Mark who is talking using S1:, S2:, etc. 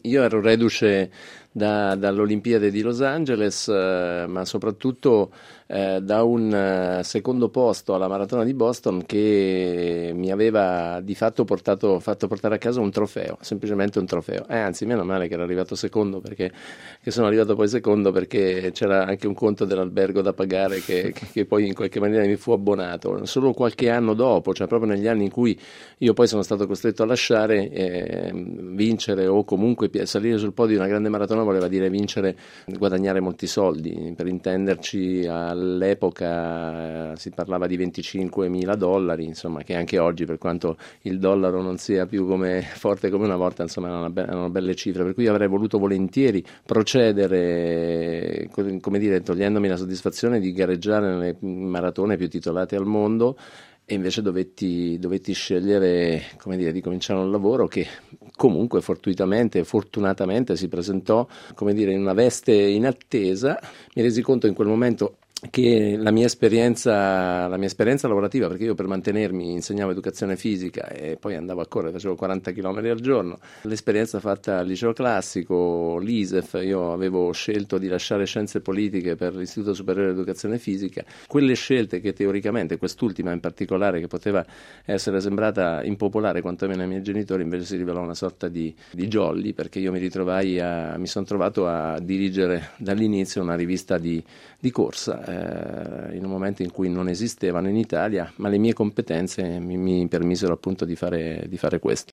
S1: Io ero reduce dall'Olimpiade di Los Angeles, ma soprattutto da un secondo posto alla Maratona di Boston che mi aveva di fatto fatto portare a casa un trofeo, semplicemente un trofeo. Anzi, meno male che ero arrivato secondo, perché che sono arrivato poi secondo perché c'era anche un conto dell'albergo da pagare che poi in qualche maniera mi fu abbonato. Solo qualche anno dopo, cioè proprio negli anni in cui io poi sono stato costretto a lasciare, vincere o comunque salire sul podio di una grande maratona voleva dire vincere, guadagnare molti soldi. Per intenderci, all'epoca si parlava di $25.000, insomma, che anche oggi, per quanto il dollaro non sia più forte come una volta, insomma, erano belle cifre. Per cui avrei voluto volentieri procedere, come dire, togliendomi la soddisfazione di gareggiare nelle maratone più titolate al mondo. E invece dovetti scegliere, come dire, di cominciare un lavoro che comunque fortunatamente si presentò, come dire, in una veste inattesa. Mi resi conto in quel momento che la mia esperienza lavorativa, perché io per mantenermi insegnavo educazione fisica e poi andavo a correre, facevo 40 km al giorno, l'esperienza fatta al liceo classico, l'ISEF, io avevo scelto di lasciare scienze politiche per l'Istituto Superiore di Educazione Fisica, quelle scelte che teoricamente, quest'ultima in particolare, che poteva essere sembrata impopolare quantomeno ai miei genitori, invece si rivelò una sorta di jolly, perché io mi sono trovato a dirigere dall'inizio una rivista di corsa, in un momento in cui non esistevano in Italia, ma le mie competenze mi permisero appunto di fare questo.